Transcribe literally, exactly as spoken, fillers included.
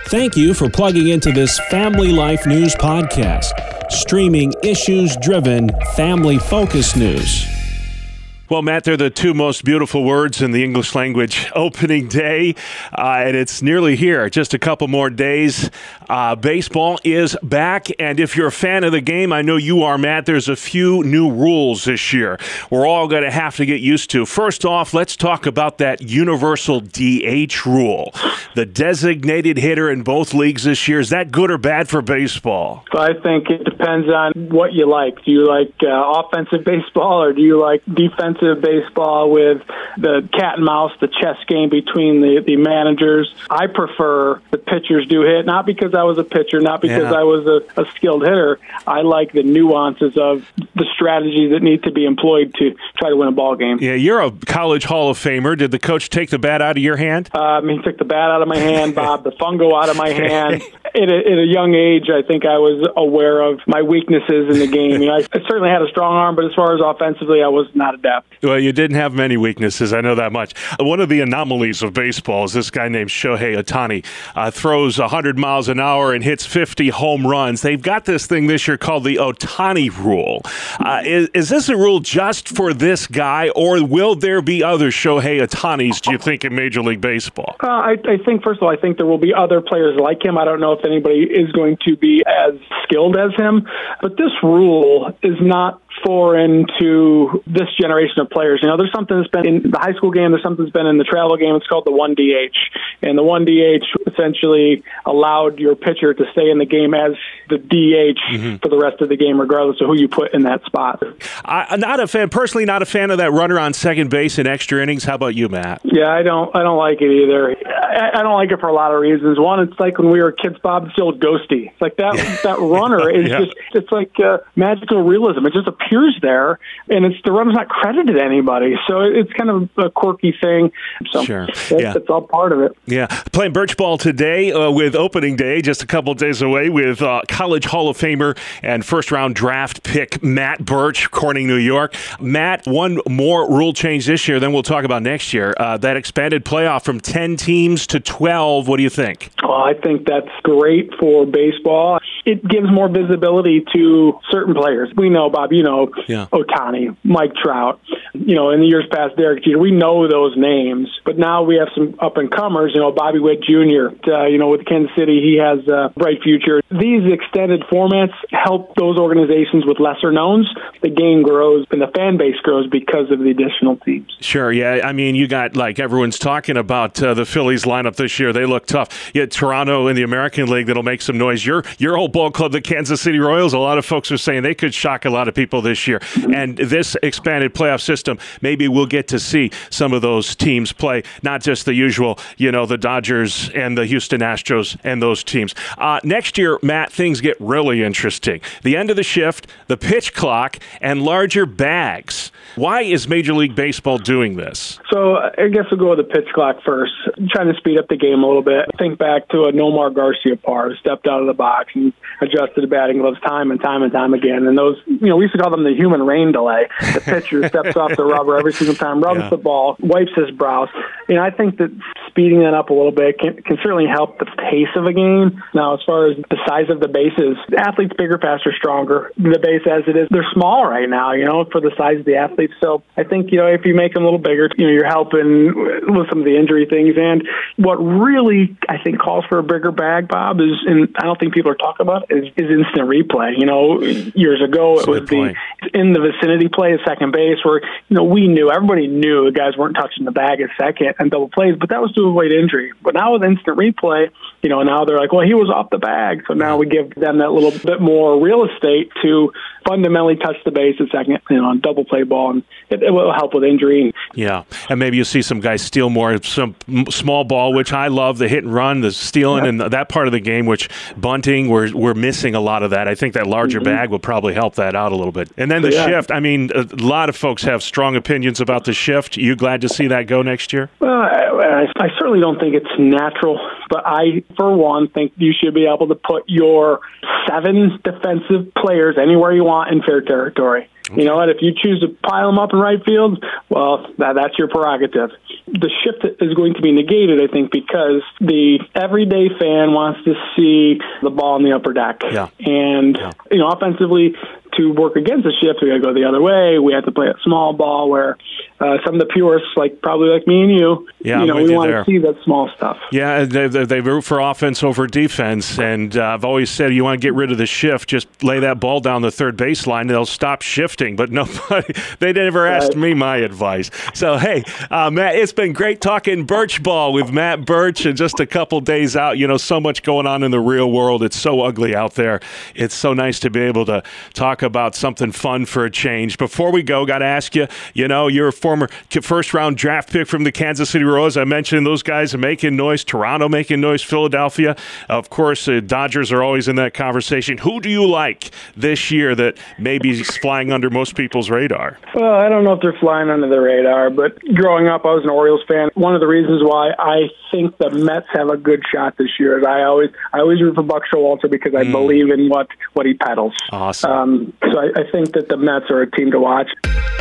Thank you for plugging into this Family Life News podcast, streaming issues-driven, family-focused news. Well, Matt, they're the two most beautiful words in the English language. Opening day, uh, and it's nearly here. Just a couple more days. Uh, baseball is back, and if you're a fan of the game, I know you are, Matt, there's a few new rules this year we're all going to have to get used to. First off, let's talk about that universal D H rule. The designated hitter in both leagues this year, is that good or bad for baseball? I think it depends on what you like. Do you like uh, offensive baseball, or do you like defensive baseball with the cat and mouse, the chess game between the, the managers? I prefer the pitchers do hit, not because I was a pitcher, not because yeah. I was a, a skilled hitter. I like the nuances of the strategies that need to be employed to try to win a ball game. Yeah, you're a college Hall of Famer. Did the coach take the bat out of your hand? Um, he took the bat out of my hand, Bob, the fungo out of my hand. At a, at a young age, I think I was aware of my weaknesses in the game. You know, I, I certainly had a strong arm, but as far as offensively, I was not adept. Well, you didn't have many weaknesses, I know that much. One of the anomalies of baseball is this guy named Shohei Ohtani. Uh, throws one hundred miles an hour and hits fifty home runs. They've got this thing this year called the Ohtani rule. Uh, is, is this a rule just for this guy, or will there be other Shohei Ohtanis, do you think, in Major League Baseball? Uh, I, I think, first of all, I think there will be other players like him. I don't know if anybody is going to be as skilled as him, but this rule is not foreign to this generation of players. You know, there's something that's been in the high school game, there's something that's been in the travel game. It's called the one D H. And the one D H essentially allowed your pitcher to stay in the game as the D H mm-hmm. for the rest of the game, regardless of who you put in that spot. I'm not a fan, personally not a fan of that runner on second base in extra innings. How about you, Matt? Yeah, I don't I don't like it either. I, I don't like it for a lot of reasons. One, it's like when we were kids, Bob, it's the old ghosty. It's like that that runner is yeah. just, it's like uh, magical realism. It just appears there, and it's the runner's not credited to anybody. So it's kind of a quirky thing. So sure. that's, yeah. that's all part of it. Yeah. Playing birch ball today uh, with opening day, just a couple days away, with uh, College Hall of Famer and first-round draft pick Matt Birch, Corning, New York. Matt, one more rule change this year, then we'll talk about next year. Uh, that expanded playoff from ten teams to twelve. What do you think? Well, I think that's great for baseball. It gives more visibility to certain players. We know, Bob, you know, yeah. Ohtani, Mike Trout, you know, in the years past, Derek Jeter. We know those names, but now we have some up-and-comers, you know, Bobby Witt Junior Uh, you know, with Kansas City, he has a bright future. These extended formats help those organizations with lesser knowns. The game grows and the fan base grows because of the additional teams. Sure, yeah. I mean, you got, like, everyone's talking about uh, the Phillies lineup this year. They look tough. You had Toronto in the American League that'll make some noise. Your, your old ball club, the Kansas City Royals, a lot of folks are saying they could shock a lot of people this year. And this expanded playoff system, maybe we'll get to see some of those teams play, not just the usual, you know, the Dodgers and the Houston Astros and those teams. Uh, next year, Matt, things get really interesting. The end of the shift, the pitch clock, and larger bags. Why is Major League Baseball doing this? So I guess we'll go with the pitch clock first, trying to speed up the game a little bit. Think back to a Nomar Garciaparra who stepped out of the box and adjusted the batting gloves time and time and time again. And those, you know, we used to call them the human rain delay. The pitcher steps off the rubber every single time, rubs yeah. the ball, wipes his brows. You know, I think that speeding that up a little bit can, can certainly help the pace of a game. Now, as far as the size of the bases, the athletes bigger, faster, stronger. The base as it is, they're small right now, you know, for the size of the athletes. So I think, you know, if you make them a little bigger, you know, you're helping with some of the injury things. And what really, I think, calls for a bigger bag, Bob, is, and I don't think people are talking about it, is, is instant replay. You know, years ago, it was the in the vicinity play at second base where, you know, we knew, everybody knew the guys weren't touching the bag at second and double plays, but that was to avoid injury. But now with instant replay, you know, now they're like, well, he was off the bag. So now we give them that little bit more real estate to fundamentally touch the base at second, you know, on double play ball, and it, it will help with injury. Yeah, and maybe you see some guys steal more, some small ball, which I love, the hit and run, the stealing, yeah. and that part of the game, which bunting, we're, we're missing a lot of that. I think that larger mm-hmm. bag will probably help that out a little bit. And then the yeah. shift, I mean, a lot of folks have strong opinions about the shift. You glad to see that go next year? Well, I, I certainly don't think it's natural, but I, for one, think you should be able to put your seven defensive players anywhere you want in fair territory. You know what? If you choose to pile them up in right field, well, that, that's your prerogative. The shift is going to be negated, I think, because the everyday fan wants to see the ball in the upper deck. Yeah. And, yeah. you know, offensively, to work against the shift, we got to go the other way. We have to play a small ball where uh, some of the purists, like probably like me and you, yeah, you know, we want to see that small stuff. Yeah, they, they, they root for offense over defense, and uh, I've always said you want to get rid of the shift, just lay that ball down the third baseline, and they'll stop shifting. But nobody, they never asked right. me my advice. So, hey, uh, Matt, it's been great talking Birch ball with Matt Birch, and just a couple days out. You know, so much going on in the real world. It's so ugly out there. It's so nice to be able to talk about something fun for a change. Before we go, got to ask you, you know, you're a former first-round draft pick from the Kansas City Royals. I mentioned those guys are making noise, Toronto making noise, Philadelphia. Of course, the Dodgers are always in that conversation. Who do you like this year that maybe is flying under most people's radar? Well, I don't know if they're flying under the radar, but growing up, I was an Orioles fan. One of the reasons why I think the Mets have a good shot this year is I always I always root for Buck Showalter because I mm. believe in what, what he peddles. Awesome. Um, so I, I think that the Mets are a team to watch.